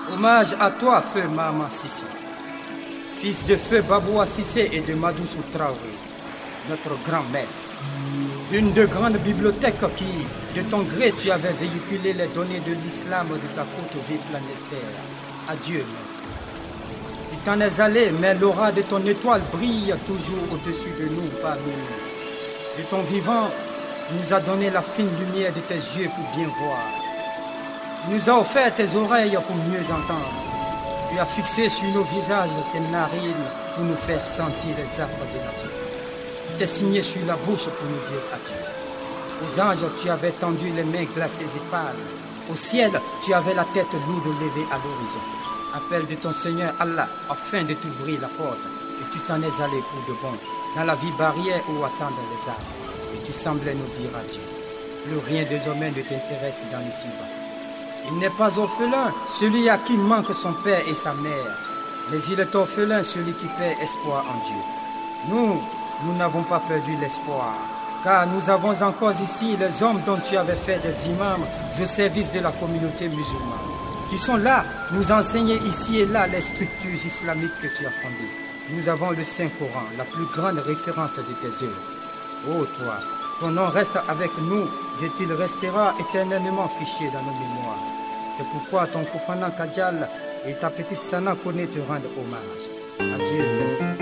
Hommage à toi, feu Maman Cissé, fils de feu Baboua Cissé et de Madoussou Traoré, notre grand-mère. Une de grandes bibliothèques qui, de ton gré, tu avais véhiculé les données de l'islam de ta courte vie planétaire. Adieu, mère. Tu t'en es allé, mais l'aura de ton étoile brille toujours au-dessus de nous, parmi nous. De ton vivant, tu nous as donné la fine lumière de tes yeux pour bien voir. Tu nous as offert tes oreilles pour mieux entendre. Tu as fixé sur nos visages tes narines pour nous faire sentir les affres de la vie. Tu t'es signé sur la bouche pour nous dire adieu. Aux anges, tu avais tendu les mains glacées et pâles. Au ciel, tu avais la tête lourde levée à l'horizon. Appel de ton Seigneur Allah afin de t'ouvrir la porte. Et tu t'en es allé pour de bon, dans la vie barrière où attendent les arbres. Et tu semblais nous dire adieu. Plus rien désormais ne t'intéresse dans le ci-bas. Il n'est pas orphelin celui à qui manque son père et sa mère, mais il est orphelin celui qui perd espoir en Dieu. Nous n'avons pas perdu l'espoir, car nous avons encore ici les hommes dont tu avais fait des imams au service de la communauté musulmane, qui sont là, nous enseigner ici et là les structures islamiques que tu as fondées. Nous avons le Saint-Coran, la plus grande référence de tes œuvres. Ô toi, ton nom reste avec nous et il restera éternellement fiché dans nos mémoires. C'est pourquoi ton Fofana Kajal et ta petite Sana Kone te rendent hommage. Adieu, maître.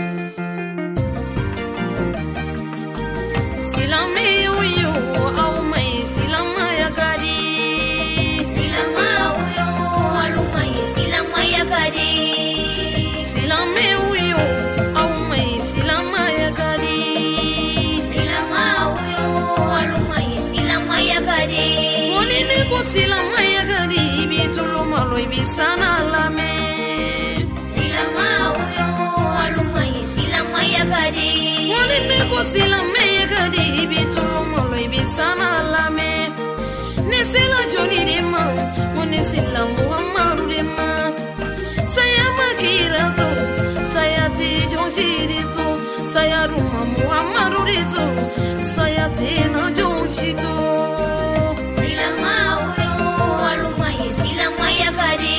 Silame uyo aumai silama ya gari. Silama uyo alumai silama ya gari. Silame uyo aumai silama ya gari. Silama uyo alumai silama ya gari. Monine ko silama ya gari bitulu maloi bisana lame. Silama uyo alumai silama ya gari. Monine ko silama gadi bitulu moloi bisana lame nesela joni de ma monesela muhammadu de ma saya makirato saya ti jonshiri to saya ruma muhammadu de to saya ti na jonshito silama uyo alumai silama ya gadi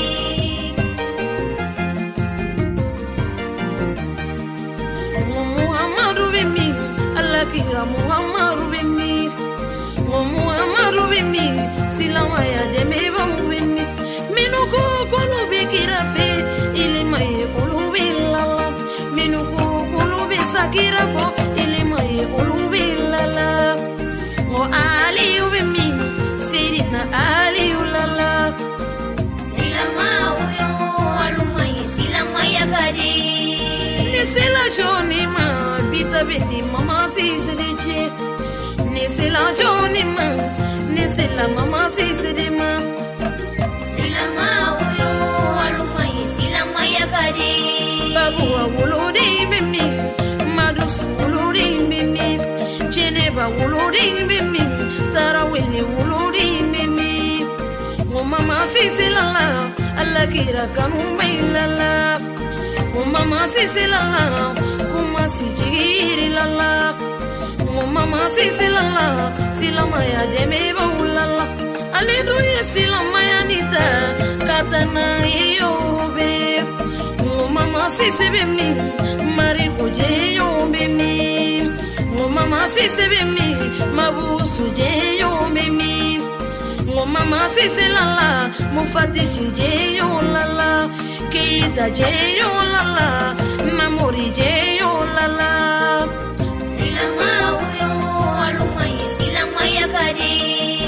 muhammadu be mi Kira Muhammadu bimi, Muhammadu bimi, silama ya deme ba bimi. Minuko kulu bikira fe, ilimaye kulu bilala. Minuko kulu bisakira ko, ilimaye kulu bilala. Mo Ali bimi, Sidina Ali ulala. Silama uyo alumai silama ya gadi. Nisela Johnny ma. Beni mama sisiriche nisila joni ma nisila mama sisirima silama uyo alumai silama ya gadi babu wuludi mimi madusu wuludi mimi jeneba wuludi mimi tarawini wuludi mimi mama sisilala alakira kanu mailala mama sisilala sijiri lala mama sisilala silama ya deme ba ulala aleluya silama ya nita katana yobe mama sisibemi mari kuje yombemi mama sisibemi mabusu je yombemi mama sisilala mufatishi je yolala keita je yolala namori je yolala silama uyo alumai silama ya gadi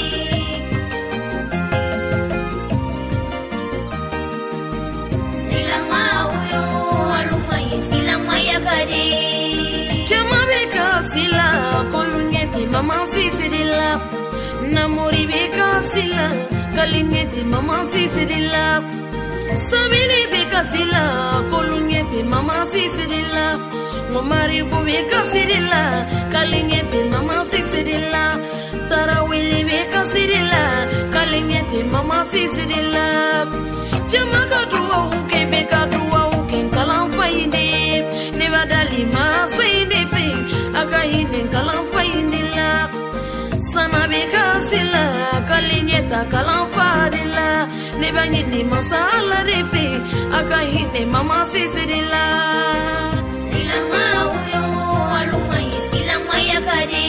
silama uyo alumai silama ya gadi jama beka sila kolunyeti mama sisidila namori beka sila kalinyeti mama sisidila sabili beka sila kolunyeti mama sisidila ngomari ko beka sidila kalinyeti mama sisidila tarawili beka sidila kalinyeti mama sisidila jamaka tuwa uke beka tuwa uke kalam fainde ne badali ma sainde fe akahinde kalam fainde la sana beka sila kalinyeta kalam fa fadila ne banyini masala refi akahine mama sisidila silama uyo alumai silama yakadi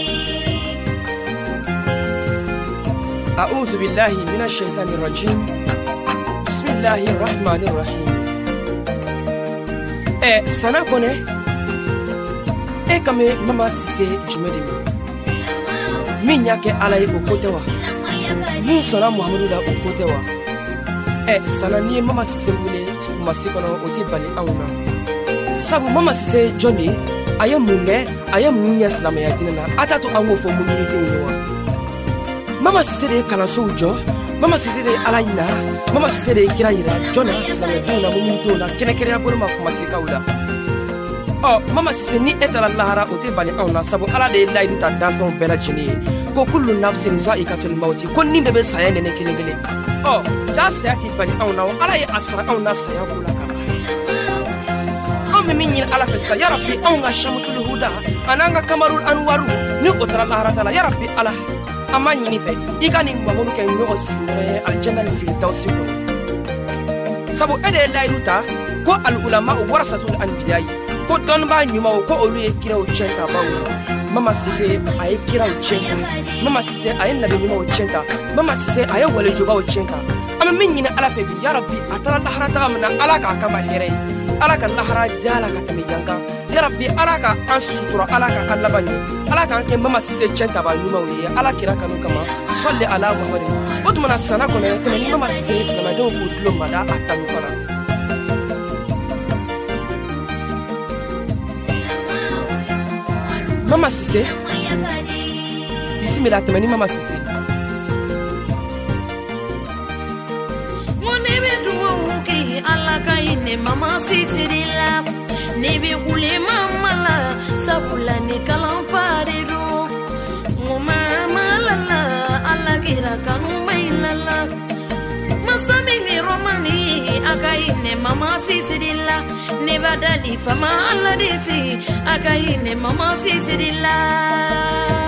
أعوذ بالله من الشيطان الرجيم بسم الله الرحمن الرحيم sana kone kame mama sise jumedi min yake ala ye o kote wa min sona muhammadu la o kote wa sana ni mama sise wule kuma se kono o te bali anuna sabu mama sise joni aye munge aye munya islamaya dinna atatu anwo fo munni de wa mama sise de kalanso jo mama sise de ala yina mama sise de kira yira jona islamaya dinna munni do la kene kere abolo ma kuma se kawla mama sise ni etala lahara o te bali anuna sabu ala de laidu ta danfon bela jini ko kullu nafsin za'iqatul mauti ko ni bebe saya ne kele kele ja sayati bali anuna ala ya asra anuna saya kula kala min ala fessa ya rabbi anna shamsul huda ananga kamarul anwaru ni otara lahara tala ya rabbi ala amani ni fe igani mamunu ke nyogo sine aljanna ni firdausi ko sabu ede laiduta ko al ulama warasatul anbiya ko don ba nyuma ko olu e kira o chenta bawo mama site ay kira o chenta mama sise ay nabi nyuma o chenta mama sise ay wale juba o chenta ama min ni ala fe bi ya rabbi atara lahara ta amna ala ka kama here ala ka lahara jala ka tami janga ya rabbi ala ka asutura ala ka allabani ala ka ke mama sise chenta ba nyuma o ye ala kira kanu kama salli ala muhammad otuma sana ko ne tani mama sise islama do ko dlo mada atanu kala mama sise bismillah tamani mama sise monebe duwuki alla kaine mama sise dila nebe kule mama la sabula ni kalan farido mama la alla kira kanu mailala masami ni romani akaine mama sisidilla nebadali fama alla defi akaine mama sisidilla